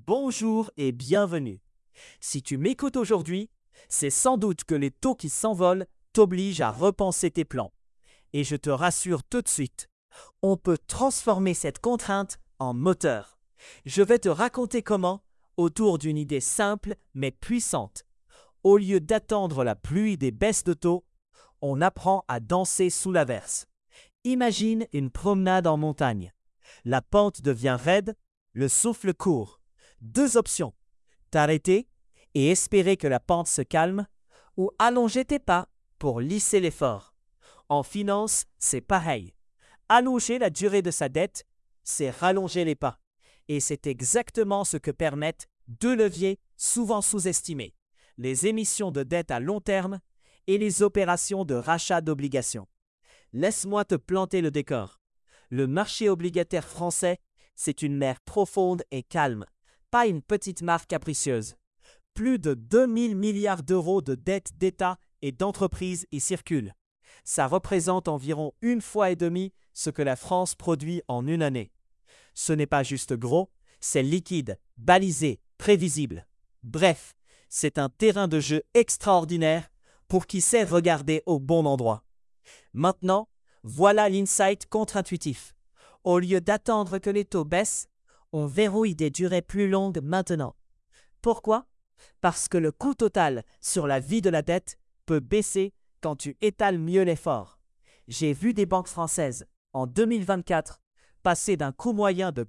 Bonjour et bienvenue. Si tu m'écoutes aujourd'hui, c'est sans doute que les taux qui s'envolent t'obligent à repenser tes plans. Et je te rassure tout de suite, on peut transformer cette contrainte en moteur. Je vais te raconter comment, autour d'une idée simple mais puissante. Au lieu d'attendre la pluie des baisses de taux, on apprend à danser sous l'averse. Imagine une promenade en montagne. La pente devient raide, le souffle court. Deux options, t'arrêter et espérer que la pente se calme ou allonger tes pas pour lisser l'effort. En finance, c'est pareil. Allonger la durée de sa dette, c'est rallonger les pas. Et c'est exactement ce que permettent deux leviers souvent sous-estimés, les émissions de dette à long terme et les opérations de rachat d'obligations. Laisse-moi te planter le décor. Le marché obligataire français, c'est une mer profonde et calme, pas une petite mare capricieuse. Plus de 2000 milliards d'euros de dettes d'État et d'entreprises y circulent. Ça représente environ 1,5 fois ce que la France produit en une année. Ce n'est pas juste gros, c'est liquide, balisé, prévisible. Bref, c'est un terrain de jeu extraordinaire pour qui sait regarder au bon endroit. Maintenant, voilà l'insight contre-intuitif. Au lieu d'attendre que les taux baissent, on verrouille des durées plus longues maintenant. Pourquoi? Parce que le coût total sur la vie de la dette peut baisser quand tu étales mieux l'effort. J'ai vu des banques françaises, en 2024, passer d'un coût moyen de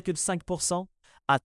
4,5% à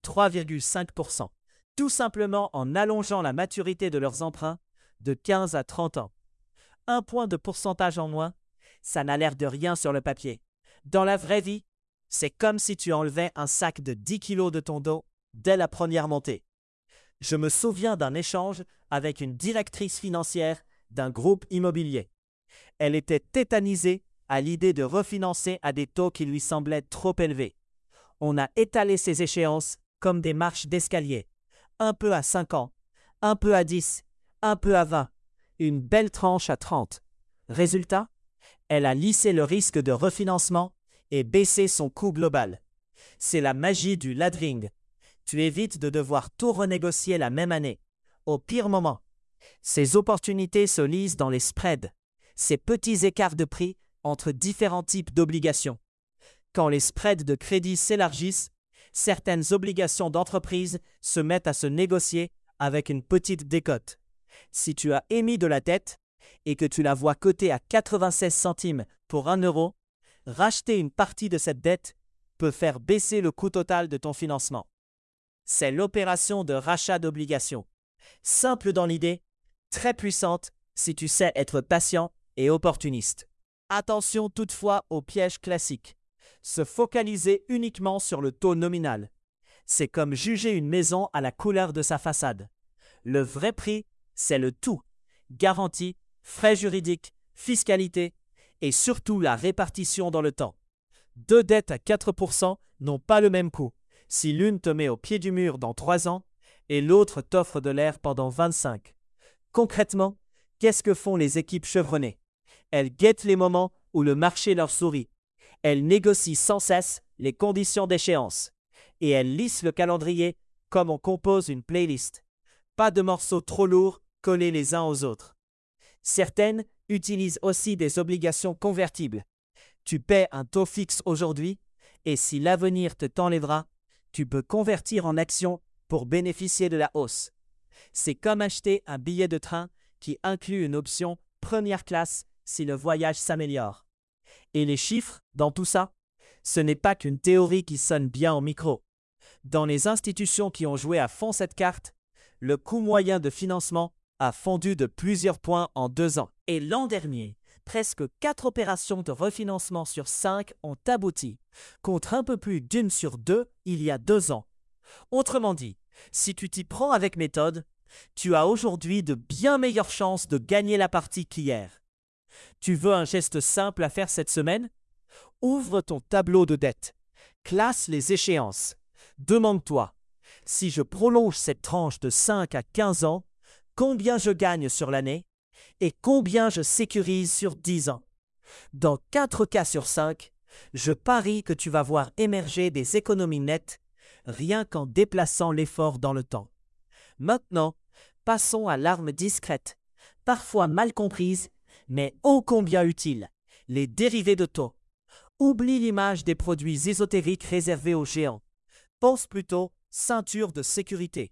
3,5%, tout simplement en allongeant la maturité de leurs emprunts de 15 à 30 ans. 1 point de pourcentage en moins, ça n'a l'air de rien sur le papier. Dans la vraie vie, c'est comme si tu enlevais un sac de 10 kilos de ton dos dès la première montée. Je me souviens d'un échange avec une directrice financière d'un groupe immobilier. Elle était tétanisée à l'idée de refinancer à des taux qui lui semblaient trop élevés. On a étalé ces échéances comme des marches d'escalier, un peu à 5 ans, un peu à 10, un peu à 20, une belle tranche à 30. Résultat, elle a lissé le risque de refinancement et baissé son coût global. C'est la magie du laddering. Tu évites de devoir tout renégocier la même année, au pire moment. Ces opportunités se lisent dans les spreads, ces petits écarts de prix entre différents types d'obligations. Quand les spreads de crédit s'élargissent, certaines obligations d'entreprise se mettent à se négocier avec une petite décote. Si tu as émis de la dette et que tu la vois cotée à 96 centimes pour 1 euro, racheter une partie de cette dette peut faire baisser le coût total de ton financement. C'est l'opération de rachat d'obligations. Simple dans l'idée, très puissante si tu sais être patient et opportuniste. Attention toutefois au piège classique. Se focaliser uniquement sur le taux nominal. C'est comme juger une maison à la couleur de sa façade. Le vrai prix, c'est le tout. Garantie, frais juridiques, fiscalité et surtout la répartition dans le temps. Deux dettes à 4% n'ont pas le même coût si l'une te met au pied du mur dans 3 ans et l'autre t'offre de l'air pendant 25. Concrètement, qu'est-ce que font les équipes chevronnées? Elles guettent les moments où le marché leur sourit. Elles négocient sans cesse les conditions d'échéance. Et elles lissent le calendrier comme on compose une playlist. Pas de morceaux trop lourds collés les uns aux autres. Certaines utilisent aussi des obligations convertibles. Tu paies un taux fixe aujourd'hui et si l'avenir te t'enlèvera, tu peux convertir en actions pour bénéficier de la hausse. C'est comme acheter un billet de train qui inclut une option première classe si le voyage s'améliore. Et les chiffres dans tout ça, ce n'est pas qu'une théorie qui sonne bien au micro. Dans les institutions qui ont joué à fond cette carte, le coût moyen de financement a fondu de plusieurs points en 2 ans. Et l'an dernier, presque 4 opérations de refinancement sur 5 ont abouti, contre un peu plus d'1 sur 2 il y a 2 ans. Autrement dit, si tu t'y prends avec méthode, tu as aujourd'hui de bien meilleures chances de gagner la partie qu'hier. Tu veux un geste simple à faire cette semaine? Ouvre ton tableau de dette. Classe les échéances. Demande-toi, si je prolonge cette tranche de 5 à 15 ans, combien je gagne sur l'année et combien je sécurise sur 10 ans? Dans 4 cas sur 5, je parie que tu vas voir émerger des économies nettes rien qu'en déplaçant l'effort dans le temps. Maintenant, passons à l'arme discrète, parfois mal comprise, mais ô combien utile, les dérivés de taux. Oublie l'image des produits ésotériques réservés aux géants. Pense plutôt ceinture de sécurité.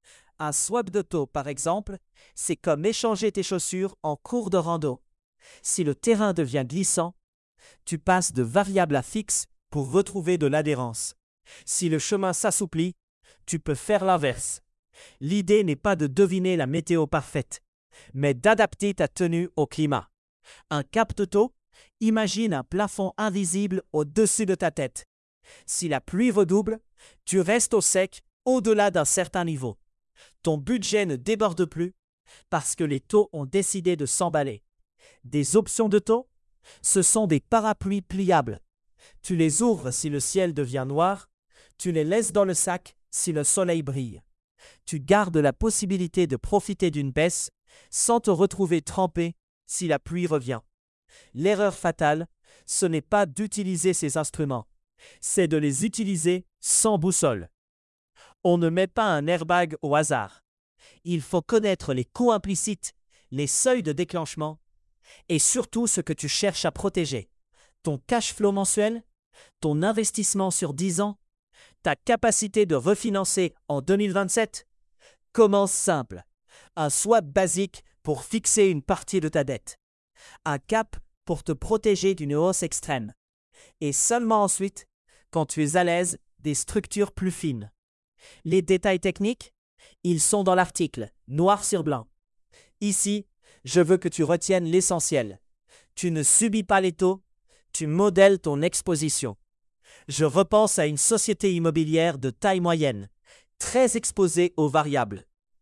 Un swap de taux, par exemple, c'est comme échanger tes chaussures en cours de rando. Si le terrain devient glissant, tu passes de variable à fixe pour retrouver de l'adhérence. Si le chemin s'assouplit, tu peux faire l'inverse. L'idée n'est pas de deviner la météo parfaite, mais d'adapter ta tenue au climat. Un cap de taux, imagine un plafond invisible au-dessus de ta tête. Si la pluie redouble, tu restes au sec au-delà d'un certain niveau. Ton budget ne déborde plus parce que les taux ont décidé de s'emballer. Des options de taux, ce sont des parapluies pliables. Tu les ouvres si le ciel devient noir, tu les laisses dans le sac si le soleil brille. Tu gardes la possibilité de profiter d'une baisse sans te retrouver trempé si la pluie revient. L'erreur fatale, ce n'est pas d'utiliser ces instruments, c'est de les utiliser sans boussole. On ne met pas un airbag au hasard. Il faut connaître les coûts implicites, les seuils de déclenchement et surtout ce que tu cherches à protéger. Ton cash flow mensuel, ton investissement sur 10 ans, ta capacité de refinancer en 2027. Commence simple. Un swap basique pour fixer une partie de ta dette. Un cap pour te protéger d'une hausse extrême. Et seulement ensuite, quand tu es à l'aise, des structures plus fines. Les détails techniques, ils sont dans l'article, noir sur blanc. Ici, je veux que tu retiennes l'essentiel. Tu ne subis pas les taux, tu modèles ton exposition. Je repense à une société immobilière de taille moyenne, très exposée aux variables.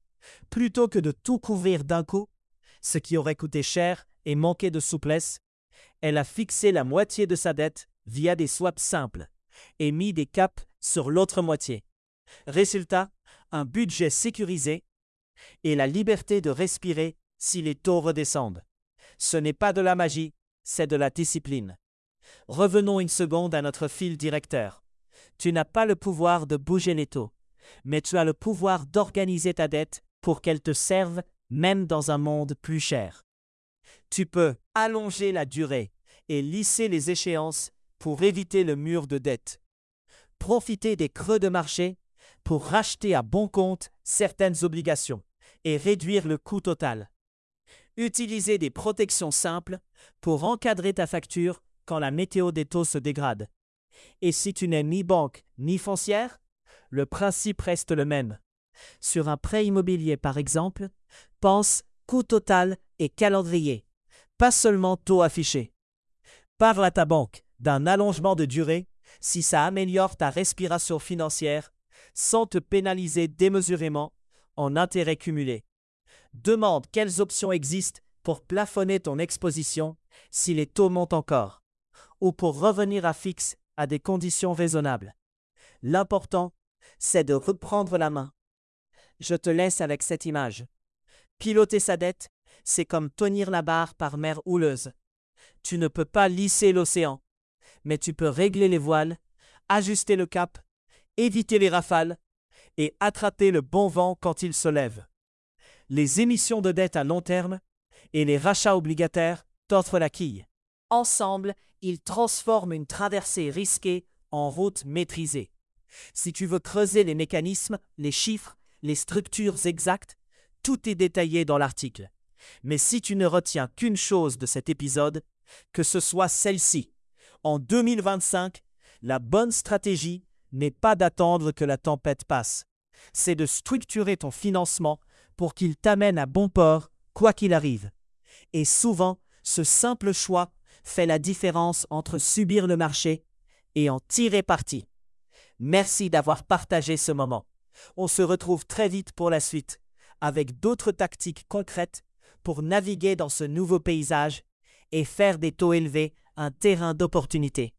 Plutôt que de tout couvrir d'un coup, ce qui aurait coûté cher et manqué de souplesse, elle a fixé la moitié de sa dette via des swaps simples et mis des caps sur l'autre moitié. Résultat, un budget sécurisé et la liberté de respirer si les taux redescendent. Ce n'est pas de la magie, c'est de la discipline. Revenons une seconde à notre fil directeur. Tu n'as pas le pouvoir de bouger les taux, mais tu as le pouvoir d'organiser ta dette pour qu'elle te serve même dans un monde plus cher. Tu peux allonger la durée et lisser les échéances pour éviter le mur de dette. Profiter des creux de marché pour racheter à bon compte certaines obligations et réduire le coût total. Utiliser des protections simples pour encadrer ta facture quand la météo des taux se dégrade. Et si tu n'es ni banque ni foncière, le principe reste le même. Sur un prêt immobilier par exemple, pense coût total et calendrier, pas seulement taux affiché. Parle à ta banque d'un allongement de durée si ça améliore ta respiration financière sans te pénaliser démesurément en intérêts cumulés. Demande quelles options existent pour plafonner ton exposition si les taux montent encore, ou pour revenir à fixe à des conditions raisonnables. L'important, c'est de reprendre la main. Je te laisse avec cette image. Piloter sa dette, c'est comme tenir la barre par mer houleuse. Tu ne peux pas lisser l'océan, mais tu peux régler les voiles, ajuster le cap, éviter les rafales et attraper le bon vent quand il se lève. Les émissions de dette à long terme et les rachats obligataires t'offrent la quille. Ensemble, ils transforment une traversée risquée en route maîtrisée. Si tu veux creuser les mécanismes, les chiffres, les structures exactes, tout est détaillé dans l'article. Mais si tu ne retiens qu'une chose de cet épisode, que ce soit celle-ci. En 2025, la bonne stratégie n'est pas d'attendre que la tempête passe. C'est de structurer ton financement pour qu'il t'amène à bon port, quoi qu'il arrive. Et souvent, ce simple choix fait la différence entre subir le marché et en tirer parti. Merci d'avoir partagé ce moment. On se retrouve très vite pour la suite, avec d'autres tactiques concrètes pour naviguer dans ce nouveau paysage et faire des taux élevés un terrain d'opportunité.